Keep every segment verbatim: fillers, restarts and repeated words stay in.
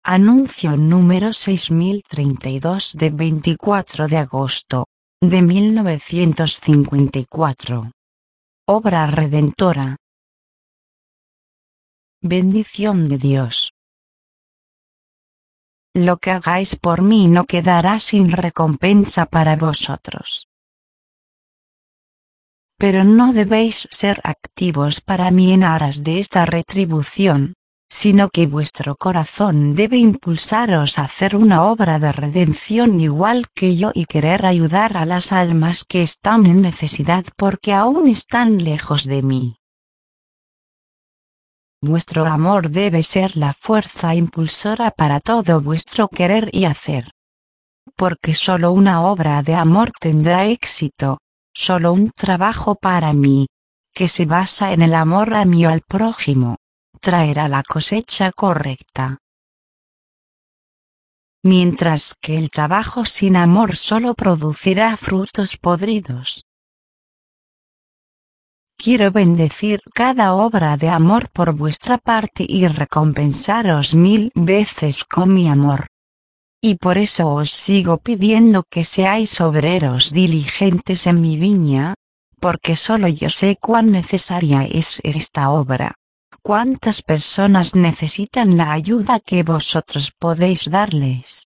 Anuncio número seis mil treinta y dos de veinticuatro de agosto de mil novecientos cincuenta y cuatro. Obra redentora. Bendición de Dios. Lo que hagáis por mí no quedará sin recompensa para vosotros. Pero no debéis ser activos para mí en aras de esta retribución, sino que vuestro corazón debe impulsaros a hacer una obra de redención igual que yo y querer ayudar a las almas que están en necesidad porque aún están lejos de mí. Vuestro amor debe ser la fuerza impulsora para todo vuestro querer y hacer. Porque solo una obra de amor tendrá éxito, solo un trabajo para mí, que se basa en el amor a mí o al prójimo, traerá la cosecha correcta. Mientras que el trabajo sin amor solo producirá frutos podridos. Quiero bendecir cada obra de amor por vuestra parte y recompensaros mil veces con mi amor. Y por eso os sigo pidiendo que seáis obreros diligentes en mi viña, porque solo yo sé cuán necesaria es esta obra. ¿Cuántas personas necesitan la ayuda que vosotros podéis darles?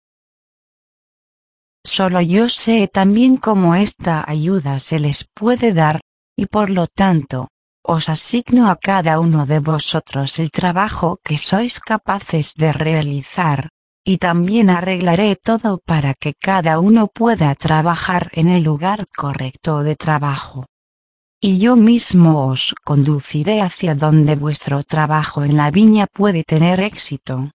Solo yo sé también cómo esta ayuda se les puede dar, y por lo tanto, os asigno a cada uno de vosotros el trabajo que sois capaces de realizar, y también arreglaré todo para que cada uno pueda trabajar en el lugar correcto de trabajo. Y yo mismo os conduciré hacia donde vuestro trabajo en la viña puede tener éxito.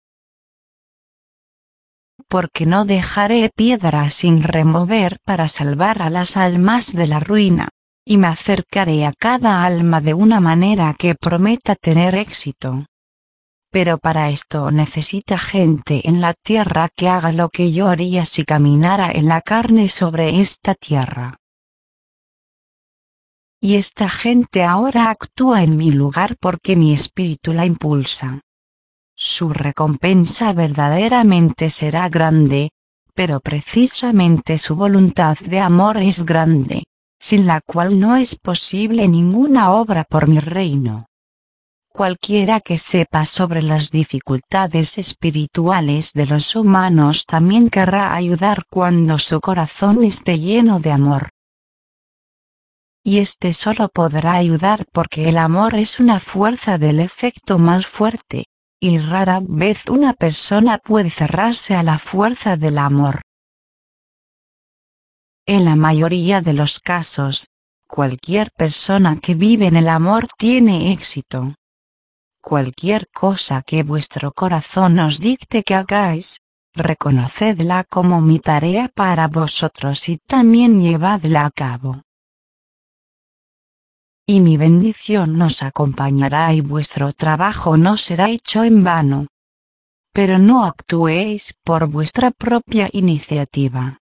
Porque no dejaré piedra sin remover para salvar a las almas de la ruina, y me acercaré a cada alma de una manera que prometa tener éxito. Pero para esto necesita gente en la tierra que haga lo que yo haría si caminara en la carne sobre esta tierra. Y esta gente ahora actúa en mi lugar porque mi espíritu la impulsa. Su recompensa verdaderamente será grande, pero precisamente su voluntad de amor es grande, sin la cual no es posible ninguna obra por mi reino. Cualquiera que sepa sobre las dificultades espirituales de los humanos también querrá ayudar cuando su corazón esté lleno de amor. Y este solo podrá ayudar porque el amor es una fuerza del efecto más fuerte, y rara vez una persona puede cerrarse a la fuerza del amor. En la mayoría de los casos, cualquier persona que vive en el amor tiene éxito. Cualquier cosa que vuestro corazón os dicte que hagáis, reconocedla como mi tarea para vosotros y también llevadla a cabo. Y mi bendición os acompañará y vuestro trabajo no será hecho en vano. Pero no actuéis por vuestra propia iniciativa.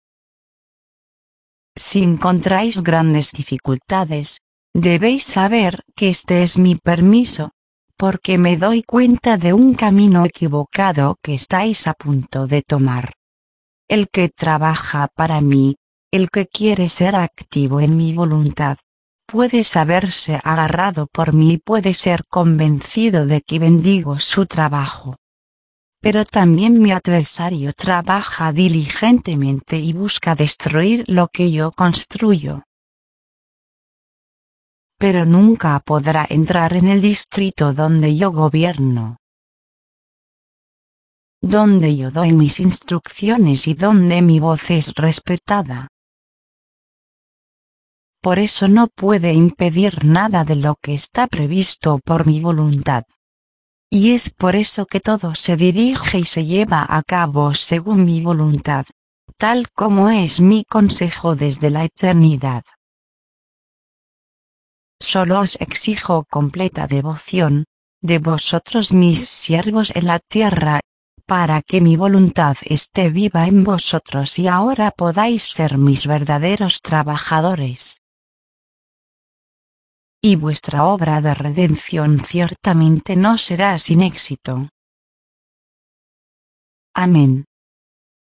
Si encontráis grandes dificultades, debéis saber que este es mi permiso, porque me doy cuenta de un camino equivocado que estáis a punto de tomar. El que trabaja para mí, el que quiere ser activo en mi voluntad, puede saberse agarrado por mí y puede ser convencido de que bendigo su trabajo. Pero también mi adversario trabaja diligentemente y busca destruir lo que yo construyo. Pero nunca podrá entrar en el distrito donde yo gobierno, donde yo doy mis instrucciones y donde mi voz es respetada. Por eso no puede impedir nada de lo que está previsto por mi voluntad. Y es por eso que todo se dirige y se lleva a cabo según mi voluntad, tal como es mi consejo desde la eternidad. Solo os exijo completa devoción, de vosotros mis siervos en la tierra, para que mi voluntad esté viva en vosotros y ahora podáis ser mis verdaderos trabajadores. Y vuestra obra de redención ciertamente no será sin éxito. Amén.